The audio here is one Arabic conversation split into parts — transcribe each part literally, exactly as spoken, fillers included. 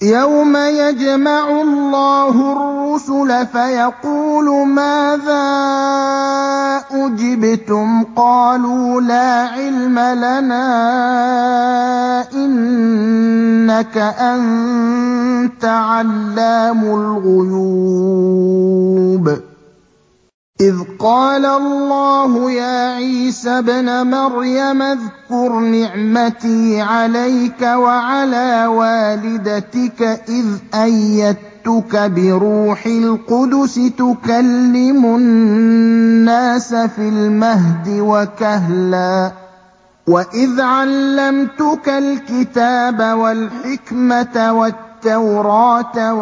يَوْمَ يَجْمَعُ اللَّهُ الرُّسُلَ فَيَقُولُ مَاذَا أُجِبْتُمْ ۖ قَالُوا لَا عِلْمَ لَنَا ۖ إِنَّكَ أَنتَ عَلَّامُ الْغُيُوبِ إِذْ قَالَ اللَّهُ يَا عِيسَى ابْنَ مَرْيَمَ اذْكُرْ نِعْمَتِي عَلَيْكَ وَعَلَىٰ وَالِدَتِكَ إِذْ أَيَّدتُّكَ بِرُوحِ الْقُدُسِ تُكَلِّمُ النَّاسَ فِي الْمَهْدِ وَكَهْلًا وَإِذْ عَلَّمْتُكَ الْكِتَابَ وَالْحِكْمَةَ وَالتَّوْرَاةَ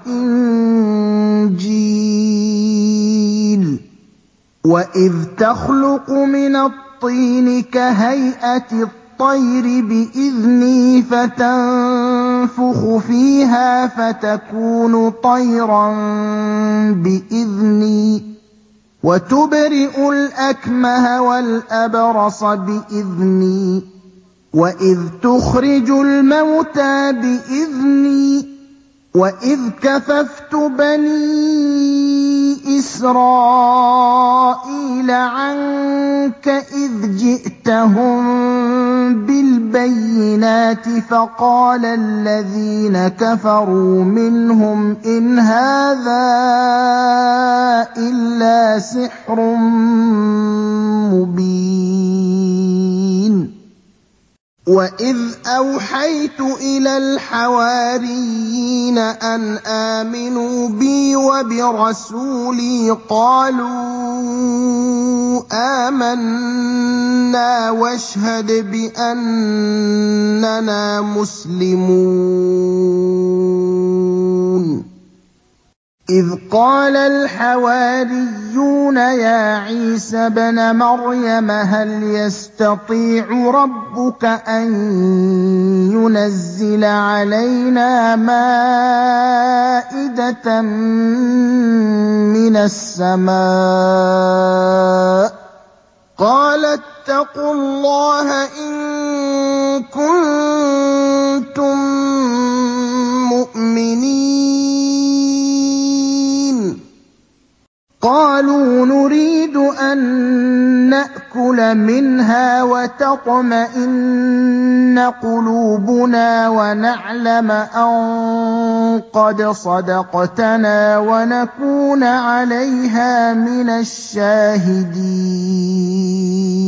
وَالْإِنجِيلَ وَإِذْ تَخْلُقُ مِنَ الطِّينِ كَهَيْئَةِ الطَّيْرِ بِإِذْنِي فَتَنفُخُ فِيهَا فَتَكُونُ طَيْرًا بِإِذْنِي وَتُبْرِئُ الْأَكْمَهَ وَالْأَبْرَصَ بِإِذْنِي وَإِذْ تُخْرِجُ الْمَوْتَىٰ بِإِذْنِي وَإِذْ كَفَفْتُ بَنِي إِسْرَائِيلَ عَنكَ إِذْ جِئْتَهُم بِالْبَيِّنَاتِ فَقَالَ الَّذِينَ كَفَرُوا مِنْهُمْ إِنْ هَٰذَا إِلَّا سِحْرٌ مُّبِينٌ وَإِذْ أَوْحَيْتُ إِلَى الْحَوَارِيِّينَ أَنْ آمِنُوا بِي وَبِرَسُولِي قَالُوا آمَنَّا وَاشْهَدْ بِأَنَّنَا مُسْلِمُونَ إِذْ قَالَ الْحَوَارِيُّونَ يَا عِيسَى ابْنَ مَرْيَمَ هَلْ يَسْتَطِيعُ رَبُّكَ أَن يُنَزِّلَ عَلَيْنَا مَائِدَةً مِّنَ السَّمَاءِ ۖ قَالَ اتَّقُوا اللَّهَ إِن كُنتُم مُّؤْمِنِينَ قَالُوا نُرِيدُ أَن نَّأْكُلَ مِنْهَا وَتَطْمَئِنَّ قُلُوبُنَا وَنَعْلَمَ أَن قَدْ صَدَقْتَنَا وَنَكُونَ عَلَيْهَا مِنَ الشَّاهِدِينَ